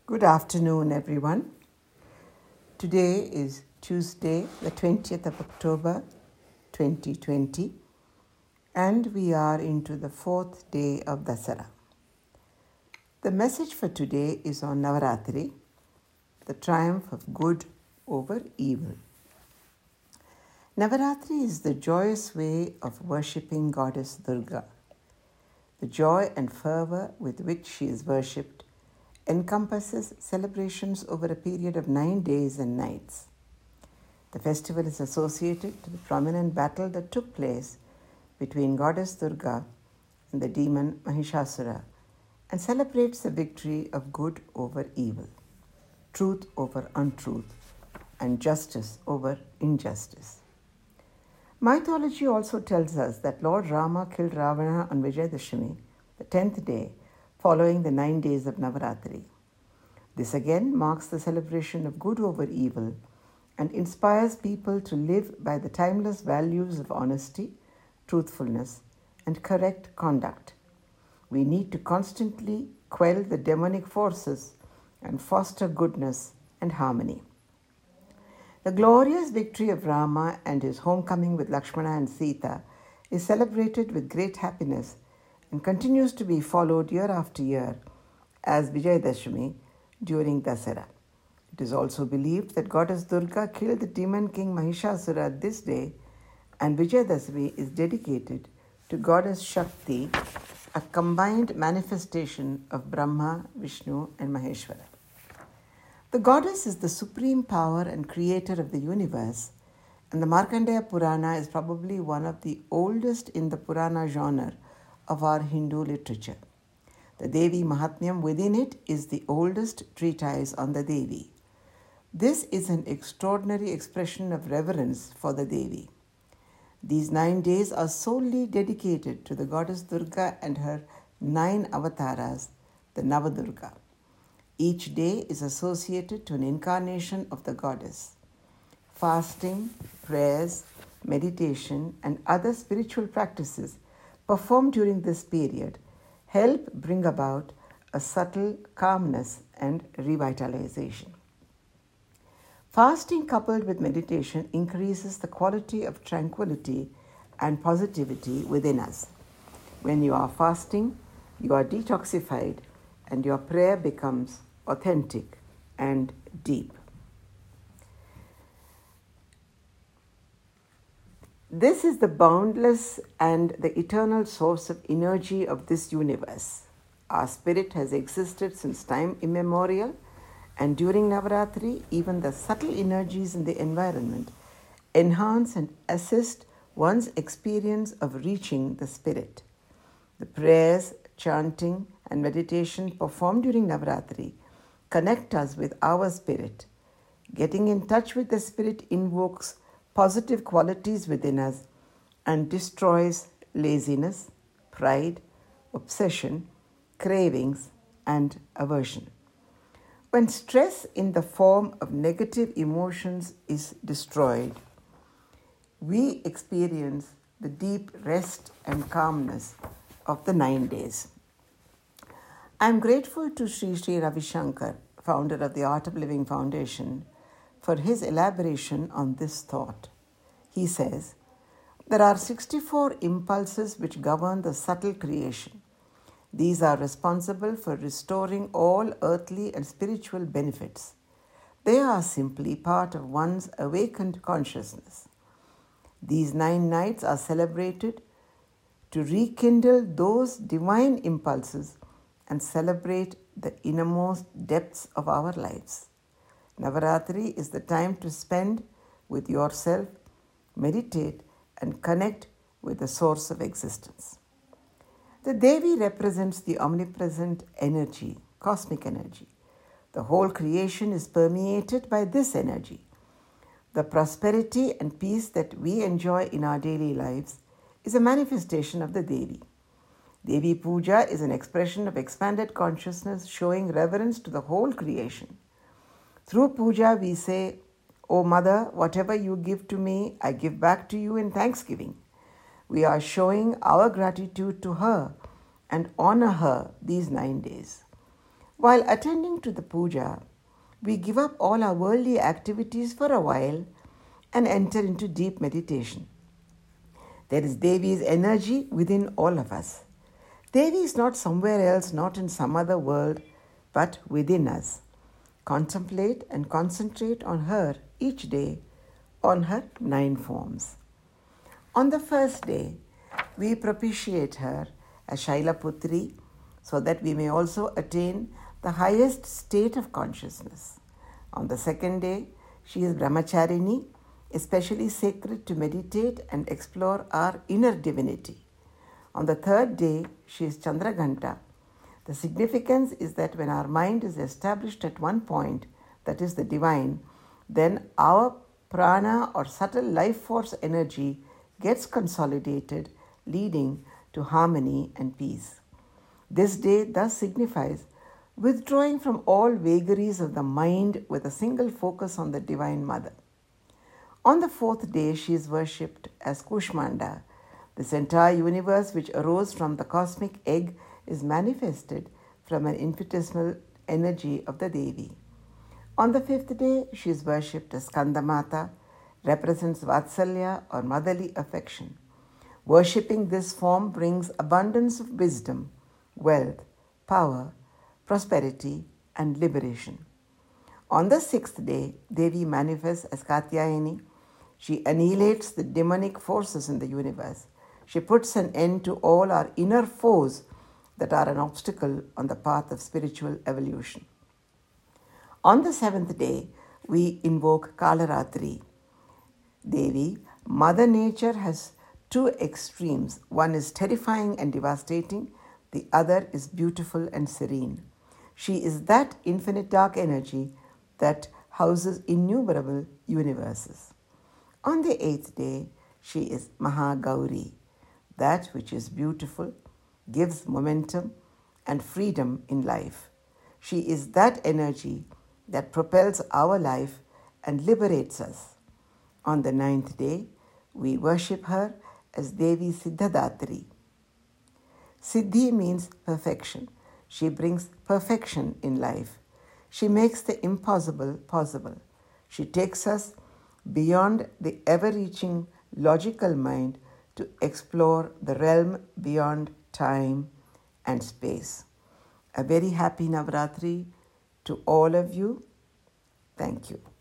Good afternoon, everyone. Today is Tuesday, the 20th of October, 2020, and we are into the fourth day of Dasara. The message for today is on Navaratri, the triumph of good over evil. Navaratri is the joyous way of worshipping Goddess Durga. The joy and fervour with which she is worshipped encompasses celebrations over a period of 9 days and nights. The festival is associated to the prominent battle that took place between Goddess Durga and the demon Mahishasura and celebrates the victory of good over evil, truth over untruth, and justice over injustice. Mythology also tells us that Lord Rama killed Ravana on Vijayadashami, the 10th day, following the 9 days of Navaratri. This again marks the celebration of good over evil and inspires people to live by the timeless values of honesty, truthfulness, and correct conduct. We need to constantly quell the demonic forces and foster goodness and harmony. The glorious victory of Rama and his homecoming with Lakshmana and Sita is celebrated with great happiness and continues to be followed year after year as Vijayadashami during Dasara. It is also believed that Goddess Durga killed the demon king Mahishasura this day, and Vijayadashami is dedicated to Goddess Shakti, a combined manifestation of Brahma, Vishnu, and Maheshwara. The goddess is the supreme power and creator of the universe, and the Markandeya Purana is probably one of the oldest in the Purana genre of our Hindu literature. The Devi Mahatmyam within it is the oldest treatise on the Devi. This is an extraordinary expression of reverence for the Devi. These 9 days are solely dedicated to the goddess Durga and her 9 avatars, the Navadurga. Each day is associated to an incarnation of the goddess. Fasting, prayers, meditation, and other spiritual practices performed during this period help bring about a subtle calmness and revitalization. Fasting coupled with meditation increases the quality of tranquility and positivity within us. When you are fasting, you are detoxified and your prayer becomes authentic and deep. This is the boundless and the eternal source of energy of this universe. Our spirit has existed since time immemorial, and during Navaratri, even the subtle energies in the environment enhance and assist one's experience of reaching the spirit. The prayers, chanting, and meditation performed during Navaratri connect us with our spirit. Getting in touch with the spirit invokes positive qualities within us and destroys laziness, pride, obsession, cravings, and aversion. When stress in the form of negative emotions is destroyed, we experience the deep rest and calmness of the 9 days. I am grateful to Sri Ravi Shankar, founder of the Art of Living Foundation, for his elaboration on this thought. He says, there are 64 impulses which govern the subtle creation. These are responsible for restoring all earthly and spiritual benefits. They are simply part of one's awakened consciousness. These 9 nights are celebrated to rekindle those divine impulses and celebrate the innermost depths of our lives. Navaratri is the time to spend with yourself, meditate, and connect with the source of existence. The Devi represents the omnipresent energy, cosmic energy. The whole creation is permeated by this energy. The prosperity and peace that we enjoy in our daily lives is a manifestation of the Devi. Devi Puja is an expression of expanded consciousness showing reverence to the whole creation. Through puja, we say, O Mother, whatever you give to me, I give back to you in thanksgiving. We are showing our gratitude to her and honor her these 9 days. While attending to the puja, we give up all our worldly activities for a while and enter into deep meditation. There is Devi's energy within all of us. Devi is not somewhere else, not in some other world, but within us. Contemplate and concentrate on her each day, on her 9 forms. On the first day, we propitiate her as Shailaputri so that we may also attain the highest state of consciousness. On the second day, she is Brahmacharini, especially sacred to meditate and explore our inner divinity. On the third day, she is Chandraghanta. The significance is that when our mind is established at one point, that is the divine, then our prana or subtle life force energy gets consolidated, leading to harmony and peace. This day thus signifies withdrawing from all vagaries of the mind with a single focus on the Divine Mother. On the fourth day, she is worshipped as Kushmanda. This entire universe, which arose from the cosmic egg, is manifested from an infinitesimal energy of the Devi. On the fifth day, she is worshipped as Skandamata, represents Vatsalya or motherly affection. Worshipping this form brings abundance of wisdom, wealth, power, prosperity, and liberation. On the sixth day, Devi manifests as Katyayani. She annihilates the demonic forces in the universe. She puts an end to all our inner foes that are an obstacle on the path of spiritual evolution. On the seventh day, we invoke Kalaratri. Devi, Mother Nature, has 2 extremes. One is terrifying and devastating, the other is beautiful and serene. She is that infinite dark energy that houses innumerable universes. On the 8th day, she is Mahagauri, that which is beautiful, gives momentum and freedom in life. She is that energy that propels our life and liberates us. On the 9th day, we worship her as Devi Siddhadatri. Siddhi means perfection. She brings perfection in life. She makes the impossible possible. She takes us beyond the ever-reaching logical mind to explore the realm beyond time and space. A very happy Navratri to all of you. Thank you.